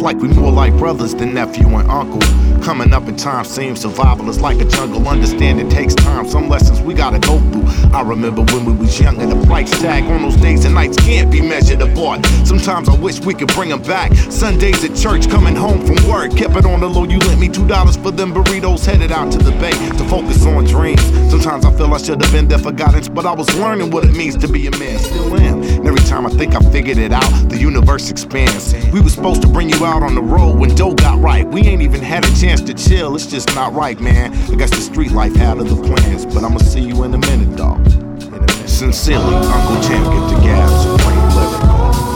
like we more like brothers than nephew and uncle. Coming up in time seems survival is like a jungle. Understand it takes time, some lessons we gotta go through. I remember when we was young and the price tag on those days and nights can't be measured apart. Sometimes I wish we could bring them back. Sundays at church, coming home from work, kept it on the low, you lent me $2 for them burritos. Headed out to the bay to focus on dreams. Sometimes I feel I should have been there for guidance, but I was learning what it means to be a man, still am. And every time I think I figured it out, the universe expands. We were supposed to bring you out on the road when dough got right. We ain't even had a chance to chill, it's just not right, man. I guess the street life had other plans, but I'ma see you in a minute, dawg. Sincerely, Uncle Tim, get the gas, supreme lyric.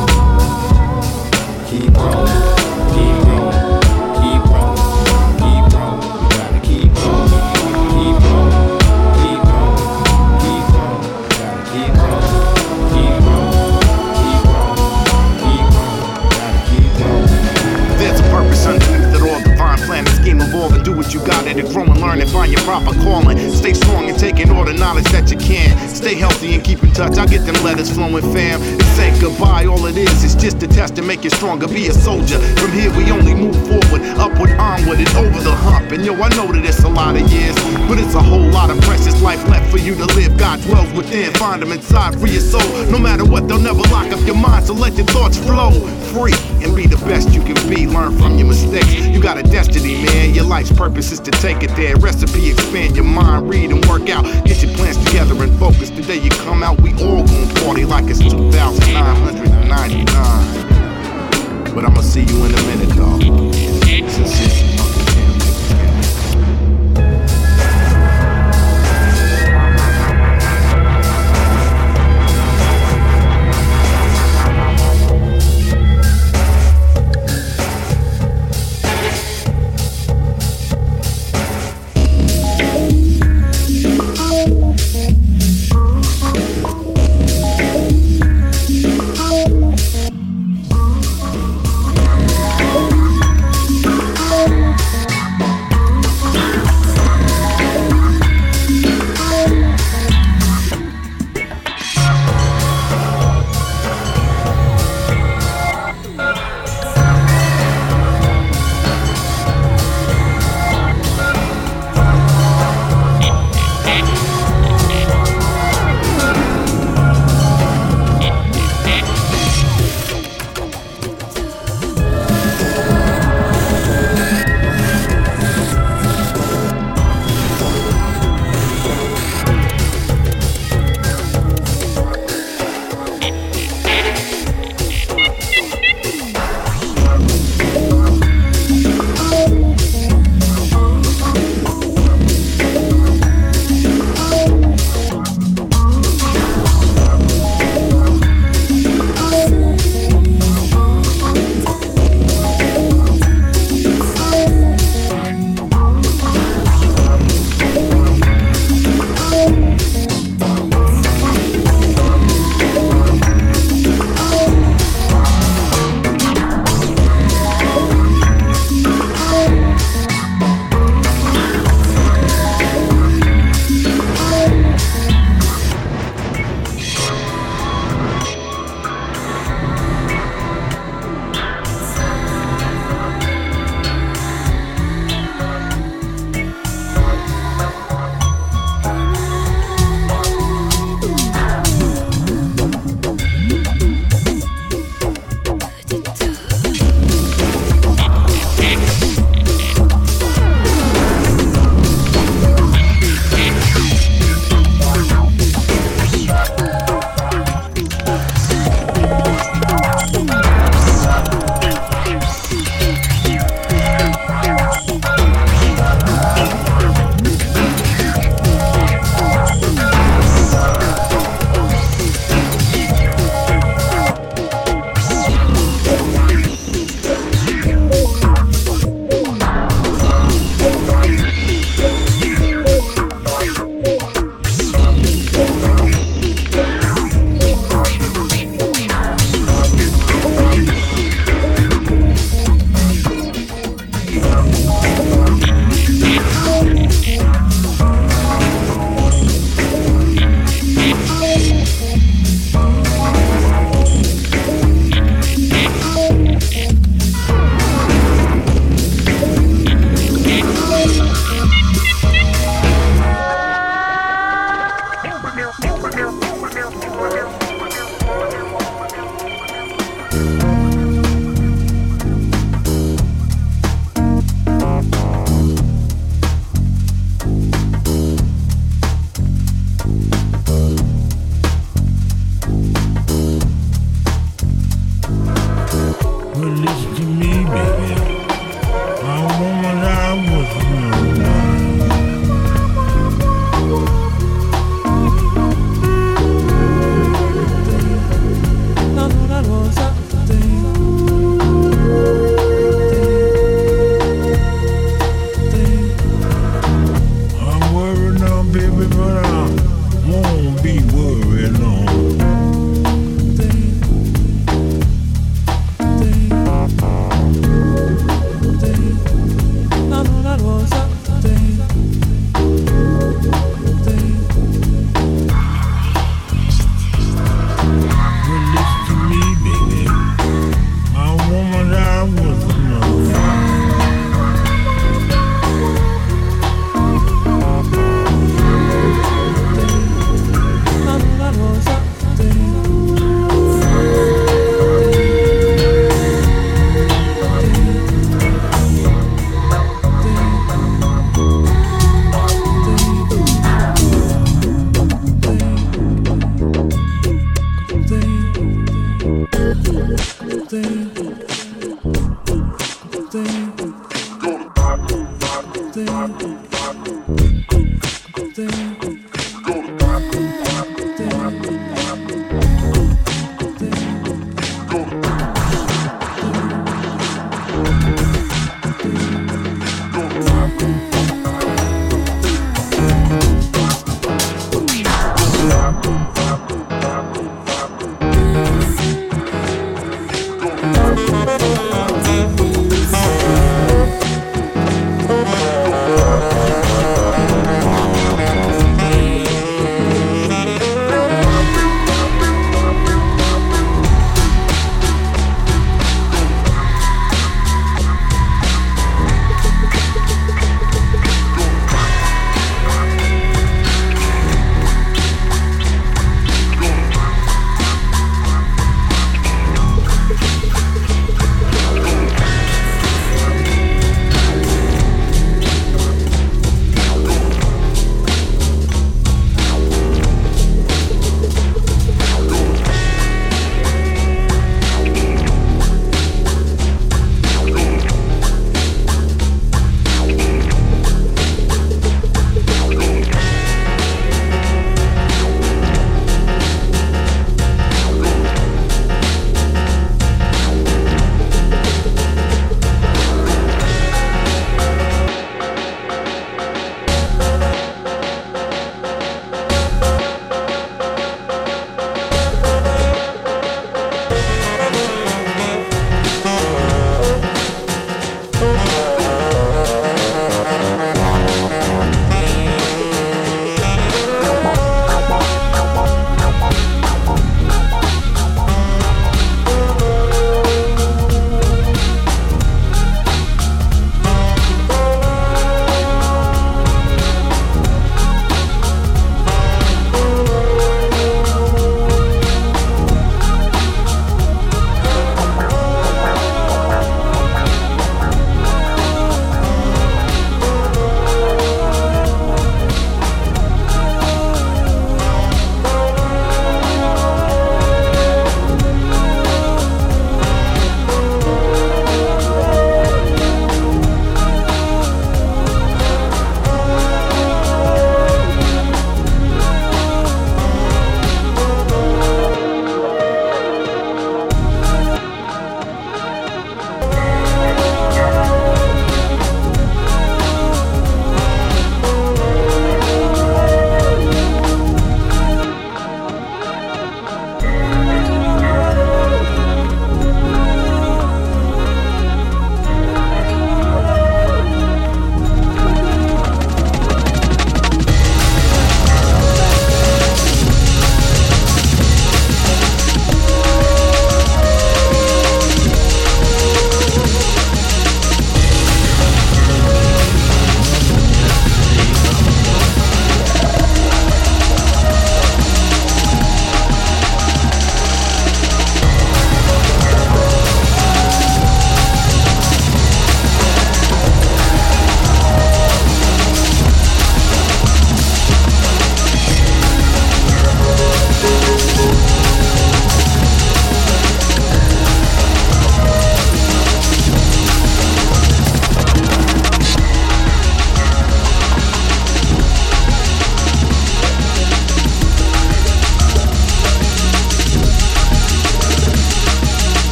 Keep rolling, keep rolling, keep rolling, keep rolling. We gotta keep rolling, keep rolling, keep rolling, keep rolling. We gotta keep rolling, keep rolling, keep rolling, keep rolling. We gotta keep rolling. There's a purpose underneath it all, divine plan, the scheme evolve and do what you gotta to grow and learn and find your proper calling. Stay strong and taking all the knowledge that you can. Stay healthy and keep in touch. I'll get them letters flowing, fam. And say goodbye, all it is just a test to make you stronger. Be a soldier. From here we only move forward, upward, onward, and over the hump. And yo, I know that it's a lot of years, but it's a whole lot of precious life left for you to live. God dwells within, find them inside, free your soul. No matter what, they'll never lock up your mind, so let your thoughts flow free and be the best you can be. Learn from your mistakes. You got a destiny, man. Your life's purpose is to take it there. Recipe, expand your mind, read and work out. Get your plans together and focus. The day you come out, we all gon' party like it's 2,999. But I'ma see you in a minute, dawg. Sincerely, Uncle Tim.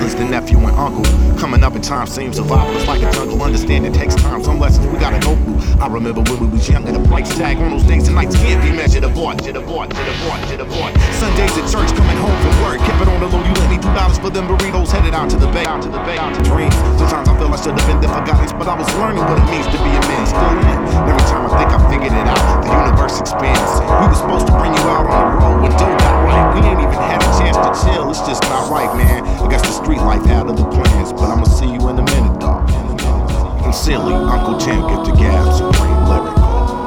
as the nephew and uncle. Coming up in time seems survival is like a jungle. Understand it takes time, some lessons we gotta go through. I remember when we was younger, the price tag on those days and nights can't be measured. Avoid. Sundays at church, coming home from work, kept it on the low. You let me $2 for them burritos, headed out to the bay, out to dreams. Sometimes I feel I should have been there for guidance, but I was learning what it means to be a man. Still in it. Every time I think I figured it out, the universe expands. We were supposed to bring you out on the road when dough got right. We ain't even had a chance to chill. It's just not right, man. I guess the street life out of the plans, but I'ma see you in a minute, dog. Sincerely, Uncle Tim, get the gab, supreme lyrical.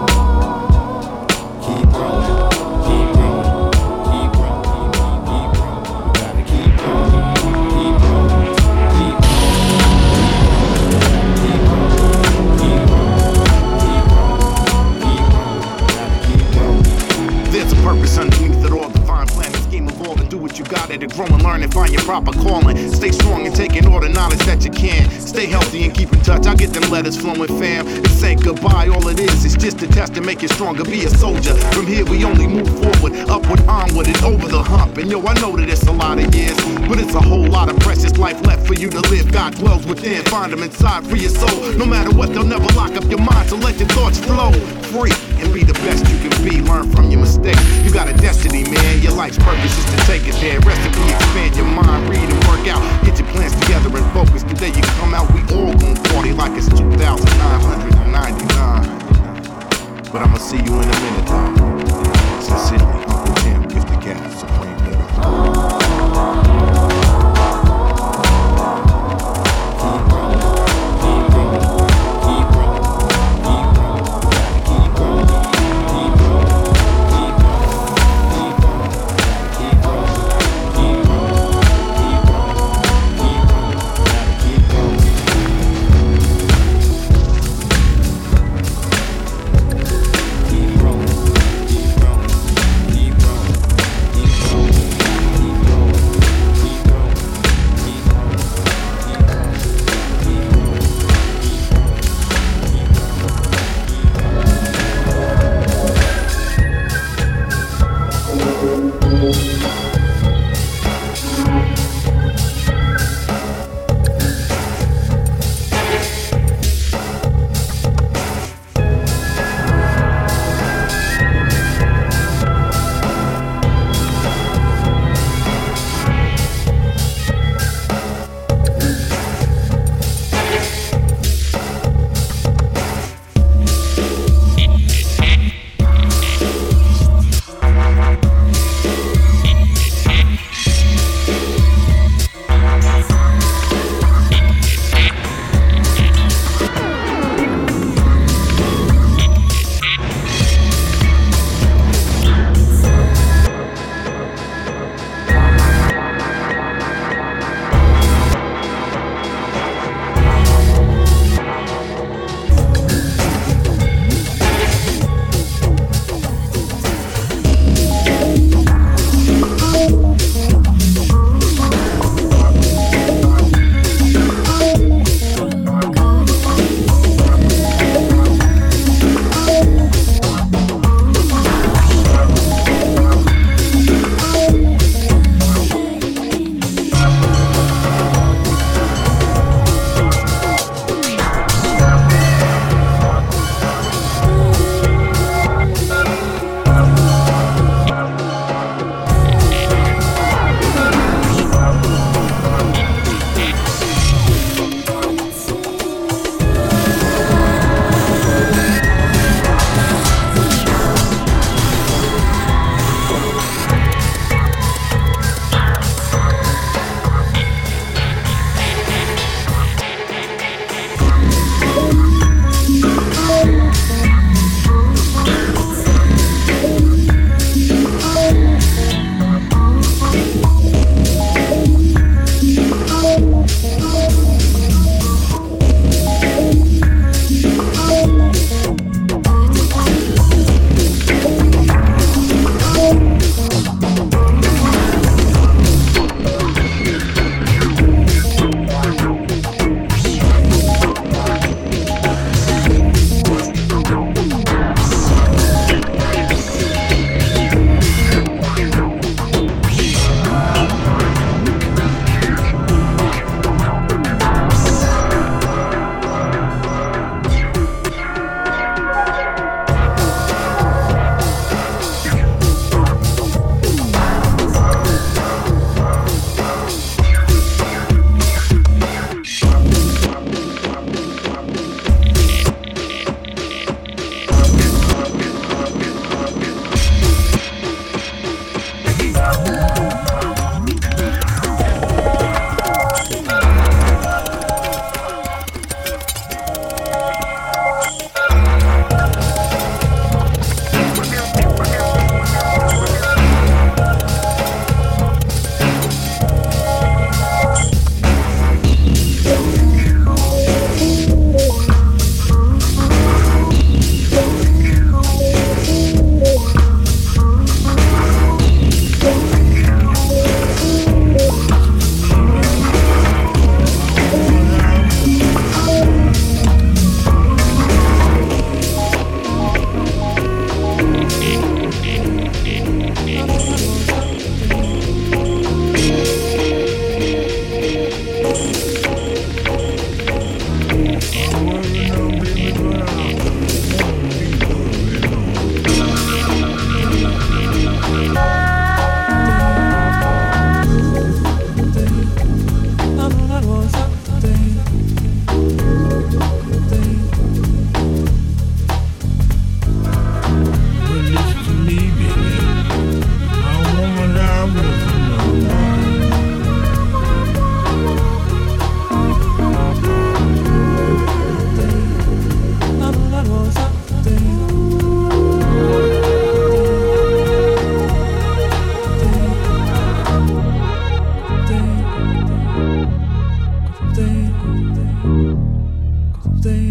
Keep growing, keep growing, keep growing, keep growing. We gotta keep growing, keep growing, keep growing, keep growing, keep growing, keep growing, gotta keep growing. There's a purpose underneath it all, divine plan, the scheme of all, and do what you got at it, grow and learn and find your proper calling. Stay strong and take in all the knowledge that you can. Stay healthy and keep in touch. I'll get them letters flowing, fam. This ain't goodbye, all it is just a test to make you stronger. Be a soldier. From here we only move forward, upward, onward, and over the hump. And yo, I know that it's a lot of years, but it's a whole lot of precious life left for you to live. God dwells within, find them inside, free your soul. No matter what, they'll never lock up your mind, so let your thoughts flow free and be the best you can be. Learn from your mistakes. You got a destiny, man. Your life's purpose is to take it there. Recipe, expand your mind, read and work out. Get your plans together and focus. The day you come out, we all gon' party like it's 2,999. But I'ma see you in a minute, dog. Sincerely, Uncle Tim, give the gap, supreme lyrical.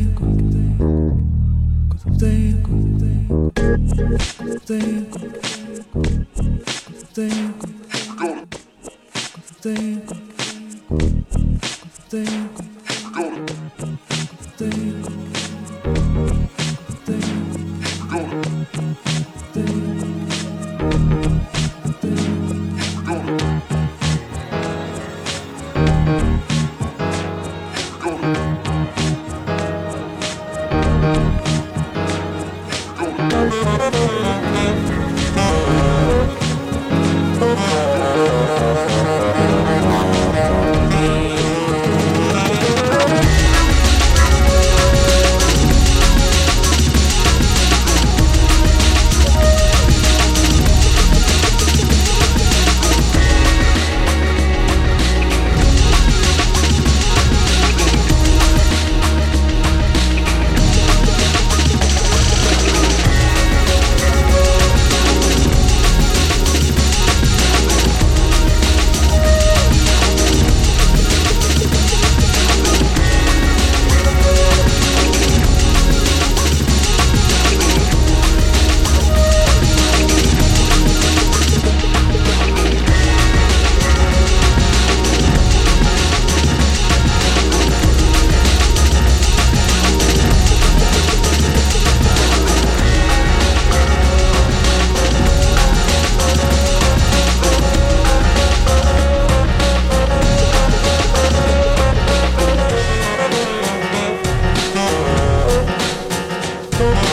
Thank